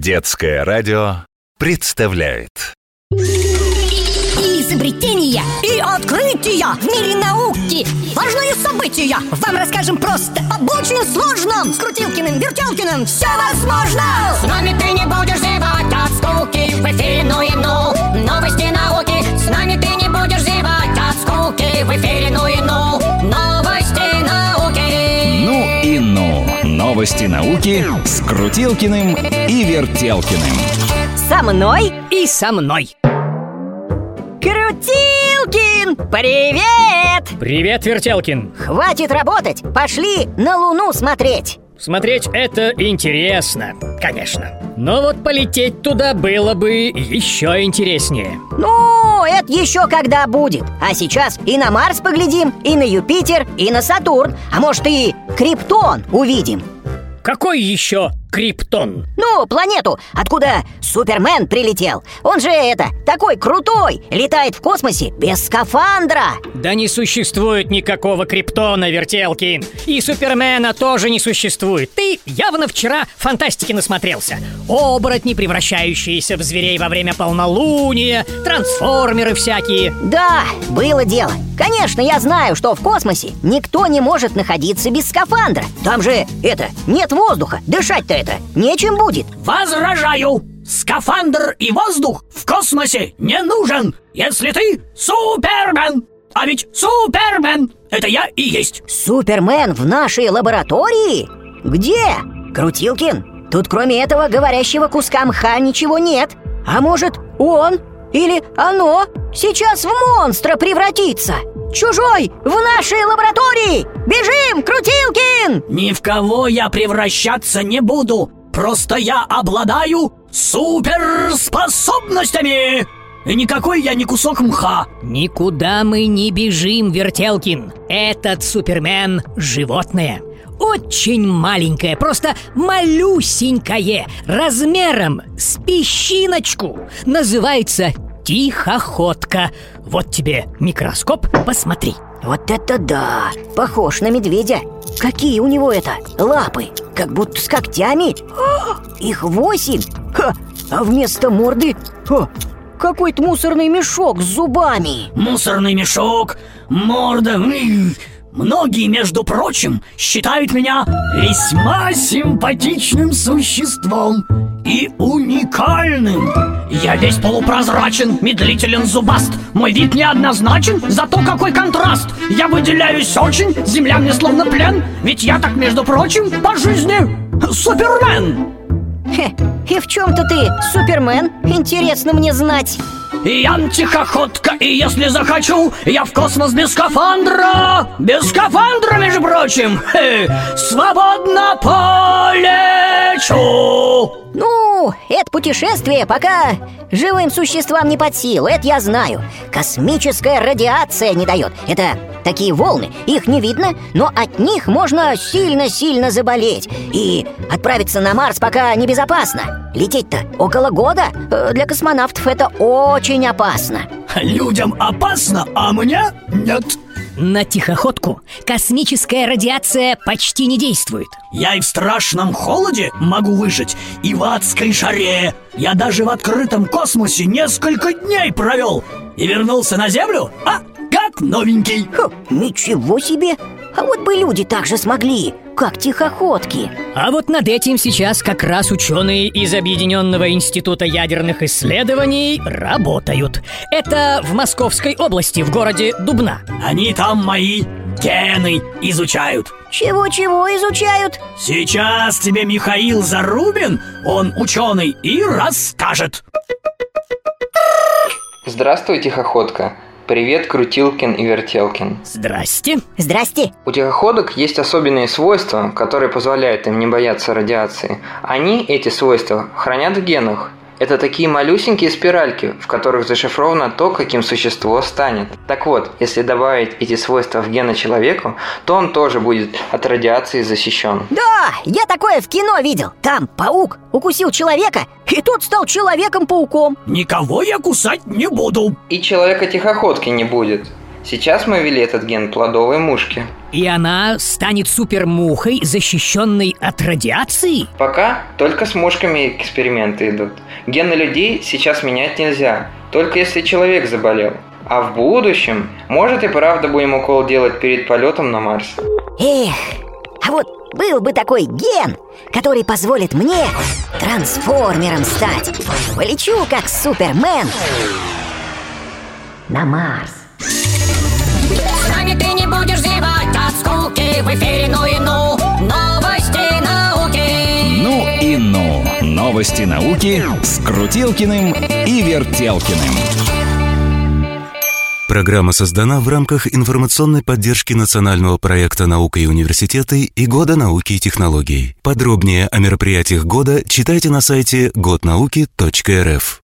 Детское радио представляет изобретения и открытия в мире науки. Важные события вам расскажем просто об очень сложном. С Крутилкиным, Вертелкиным все возможно. С нами ты не будешь зевать от скуки. В эфире новости науки. С нами ты не будешь зевать от скуки. В эфире новости науки. «Ну и ну». Новости науки с Крутилкиным и Вертелкиным. Со мной и со мной. Крутилкин, привет! Привет, Вертелкин. Хватит работать, пошли на Луну смотреть. Смотреть это интересно, конечно. Но вот полететь туда было бы еще интереснее. Ну, это еще когда будет. А сейчас и на Марс поглядим, и на Юпитер, и на Сатурн. А может, и Криптон увидим. Какой еще Криптон? Ну, планету, откуда Супермен прилетел. Он же такой крутой, летает в космосе без скафандра. Да не существует никакого Криптона, Вертелкин. И Супермена тоже не существует. Ты явно вчера фантастики насмотрелся. Оборотни, превращающиеся в зверей во время полнолуния, трансформеры всякие. Да, было дело. Конечно, я знаю, что в космосе никто не может находиться без скафандра. Там же, нет воздуха, дышать-то нечем будет. Возражаю! Скафандр и воздух в космосе не нужен, если ты Супермен! А ведь Супермен — это я и есть. Супермен в нашей лаборатории? Где? Крутилкин, тут кроме этого говорящего куска мха ничего нет. А может, он или оно сейчас в монстра превратится? Чужой в нашей лаборатории! Бежим, Крутилкин! Ни в кого я превращаться не буду. Просто я обладаю суперспособностями. И никакой я не кусок мха. Никуда мы не бежим, Вертелкин. Этот Супермен — животное. Очень маленькое, просто малюсенькое, размером с песчиночку. Называется тихоходка. Вот тебе микроскоп, посмотри. Вот это да! Похож на медведя. Какие у него лапы? Как будто с когтями. Их 8. А вместо морды какой-то мусорный мешок с зубами. Мусорный мешок, морда. Многие, между прочим, считают меня весьма симпатичным существом и уникальным. Я весь полупрозрачен, медлителен, зубаст. Мой вид неоднозначен, зато какой контраст. Я выделяюсь очень, земля мне словно плен. Ведь я так, между прочим, по жизни Супермен. И в чем-то ты Супермен? Интересно мне знать. Я тихоходка, и если захочу, я в космос без скафандра. Без скафандра, между прочим, свободно полечу. Ну, это путешествие пока живым существам не под силу, это я знаю. Космическая радиация не дает. Это такие волны, их не видно, но от них можно сильно-сильно заболеть. И отправиться на Марс пока небезопасно. Лететь-то около года. Для космонавтов это очень опасно. Людям опасно, а мне нет. На тихоходку космическая радиация почти не действует. Я и в страшном холоде могу выжить, и в адской жаре. Я даже в открытом космосе несколько дней провел и вернулся на Землю, как новенький. Ничего себе! А вот бы люди так же смогли, как тихоходки. А вот над этим сейчас как раз ученые из Объединенного института ядерных исследований работают. Это в Московской области, в городе Дубна. Они там мои гены изучают. Чего-чего изучают? Сейчас тебе Михаил Зарубин, он ученый, и расскажет. Здравствуй, тихоходка. Привет, Крутилкин и Вертелкин. Здрасте. Здрасте. У тихоходок есть особенные свойства, которые позволяют им не бояться радиации. Они, эти свойства, хранят в генах. Это такие малюсенькие спиральки, в которых зашифровано то, каким существо станет. Так вот, если добавить эти свойства в гены человеку, то он тоже будет от радиации защищен. Да, я такое в кино видел. Там паук укусил человека, и тот стал Человеком-пауком. Никого я кусать не буду. И человека-тихоходки не будет. Сейчас мы ввели этот ген плодовой мушке. И она станет супермухой, защищенной от радиации? Пока только с мушками эксперименты идут. Гены людей сейчас менять нельзя, только если человек заболел. А в будущем, может и правда будем укол делать перед полетом на Марс. Эх, а вот был бы такой ген, который позволит мне трансформером стать. Полечу как Супермен на Марс. С нами ты не будешь зевать от скуки. В эфире новости науки. Ну и ну. Новости науки с Крутилкиным и Вертелкиным. Программа создана в рамках информационной поддержки национального проекта «Наука и университеты» и Года науки и технологий. Подробнее о мероприятиях года читайте на сайте godnauki.rf.